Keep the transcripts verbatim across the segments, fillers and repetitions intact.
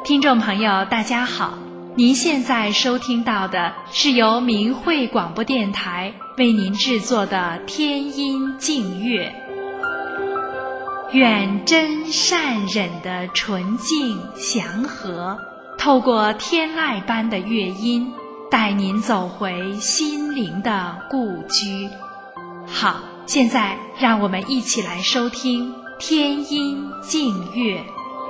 听众朋友大家好，您现在收听到的是由明慧广播电台为您制作的天音净乐。愿真善忍的纯净祥和，透过天籁般的乐音，带您走回心灵的故居。好，现在让我们一起来收听天音净乐。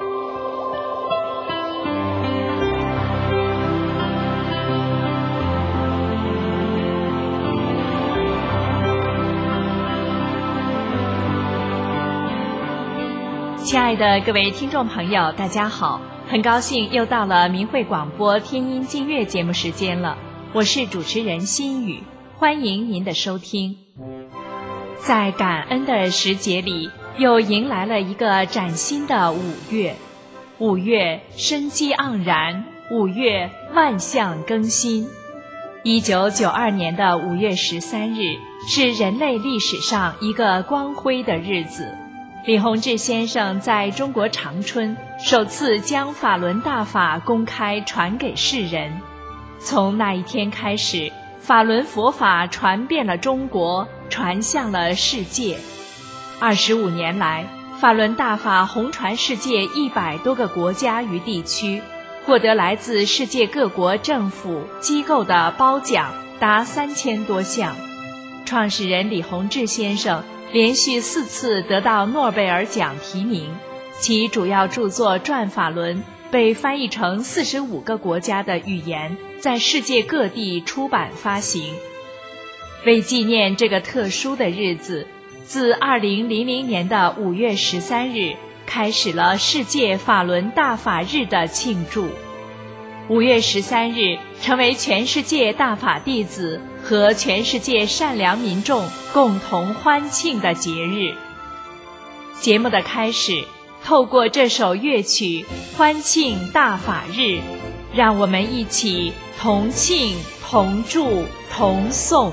亲爱的各位听众朋友，大家好，很高兴又到了明慧广播天音净乐节目时间了，我是主持人心雨，欢迎您的收听。在感恩的时节里，又迎来了一个崭新的五月。五月生机盎然，五月万象更新。一九九二年的五月十三日，是人类历史上一个光辉的日子。李洪志先生在中国长春首次将法轮大法公开传给世人。从那一天开始，法轮佛法传遍了中国，传向了世界。二十五年来，法轮大法红传世界一百多个国家与地区，获得来自世界各国政府机构的褒奖达三千多项。创始人李洪志先生连续四次得到诺贝尔奖提名，其主要著作《转法轮》被翻译成四十五个国家的语言，在世界各地出版发行。为纪念这个特殊的日子，自二零零零年的五月十三日开始了世界法轮大法日的庆祝。五月十三日成为全世界大法弟子和全世界善良民众共同欢庆的节日。节目的开始，透过这首乐曲欢庆大法日，让我们一起同庆同祝同颂。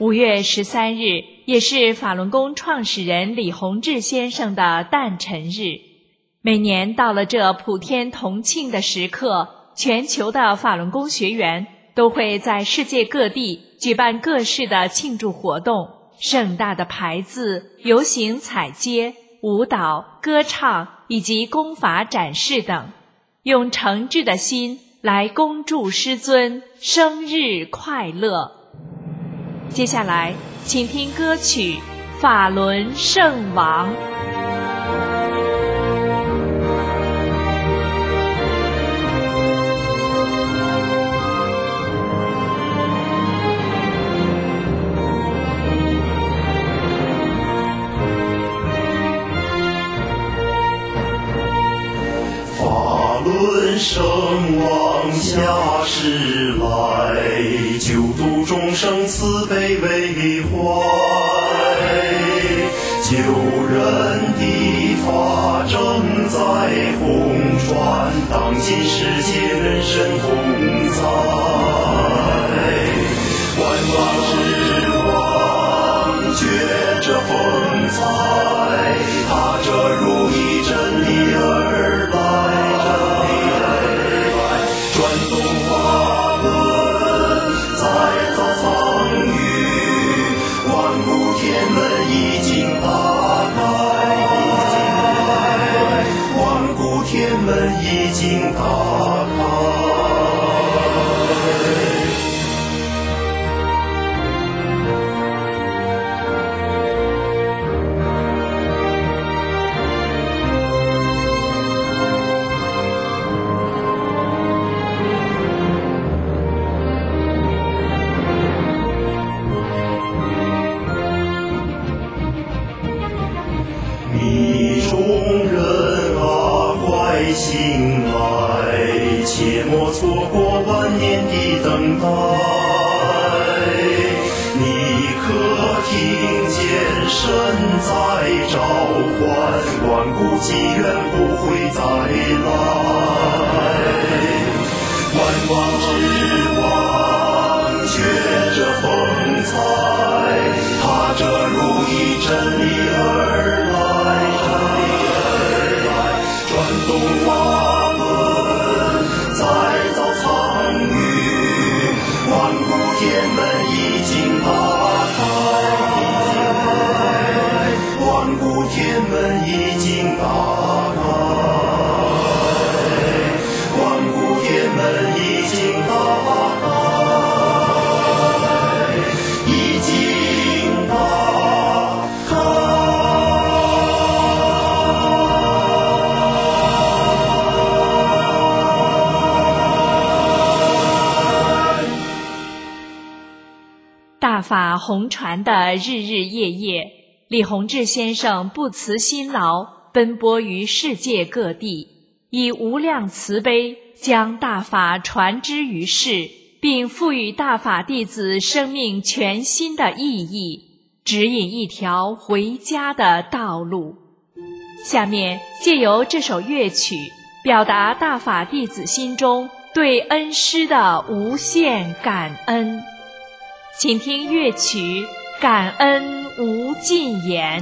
五月十三日也是法轮功创始人李洪志先生的诞辰日。每年到了这普天同庆的时刻，全球的法轮功学员都会在世界各地举办各式的庆祝活动，盛大的牌子、游行踩街、舞蹈、歌唱以及功法展示等，用诚挚的心来恭祝师尊生日快乐。接下来请听歌曲《法轮圣王》。 法轮圣王下世来，救度众生慈悲为怀，救人的法正在弘传，当今世界人神同在，万王之王觉着风采，踏着如意真理而来，转动法轮再造苍宇，万古天门已经打开，万古天门已经打开。你众人啊，快醒来，切莫错过万年的等待。你可听见神在召唤，万古机缘不会再来。万王之王觉着风采，踏着如意真理而来，转动法轮再造苍宇，万古天门已经打开，万古天门已经打开，万古天门已经打开，已经打开。 大法弘传的日日夜夜，李洪志先生不辞辛劳，奔波于世界各地，以无量慈悲将大法传之于世，并赋予大法弟子生命全新的意义，指引一条回家的道路。下面借由这首乐曲，表达大法弟子心中对恩师的无限感恩。请听乐曲《感恩无尽言》。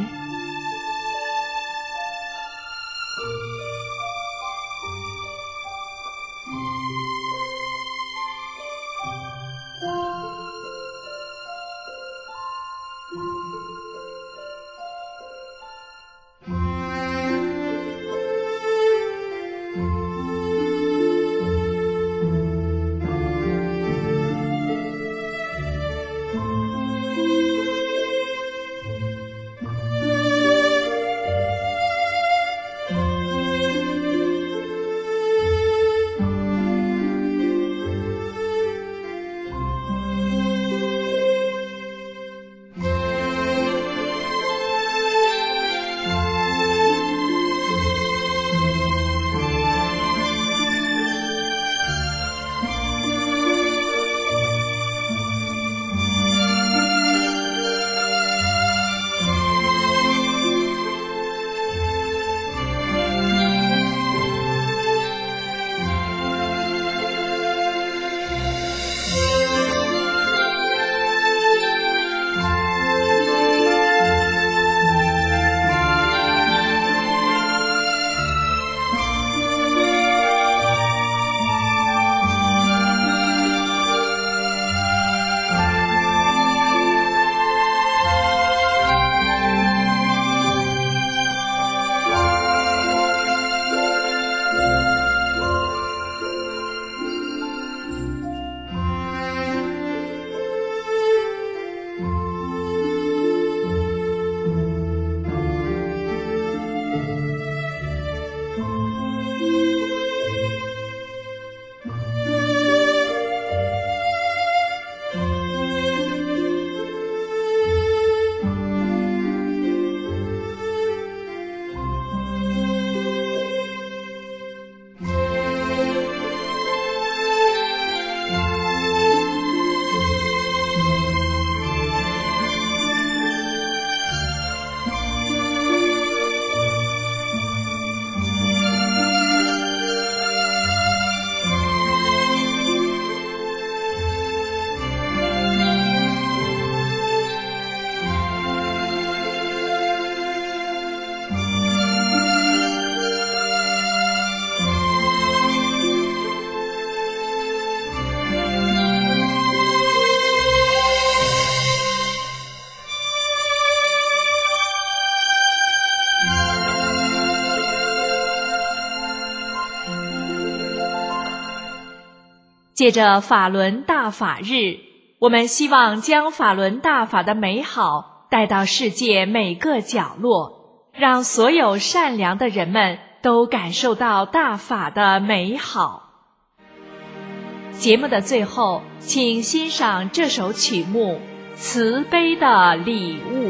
借着法轮大法日，我们希望将法轮大法的美好带到世界每个角落，让所有善良的人们都感受到大法的美好。节目的最后，请欣赏这首曲目《慈悲的礼物》。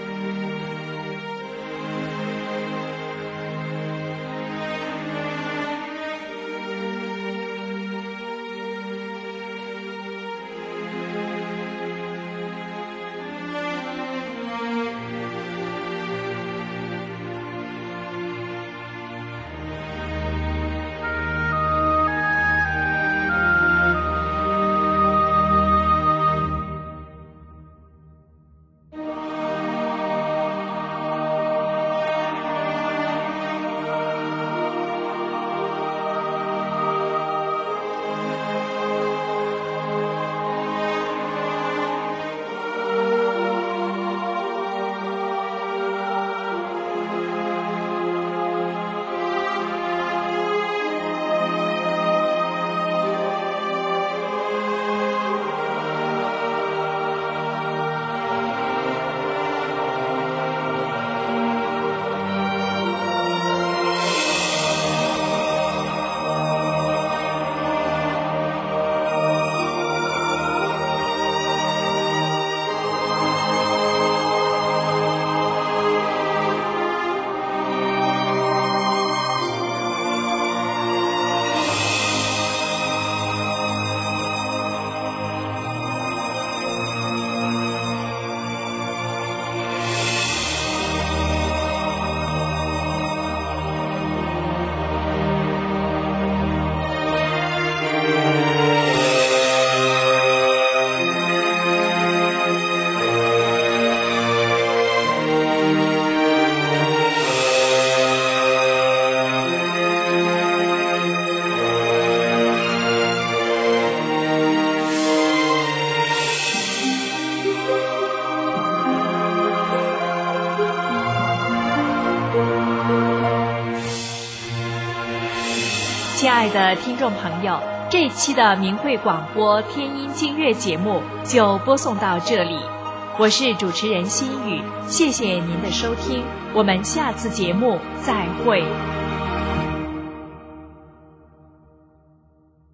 亲爱的听众朋友，这一期的明慧广播天音经乐节目就播送到这里，我是主持人心雨，谢谢您的收听，我们下次节目再会。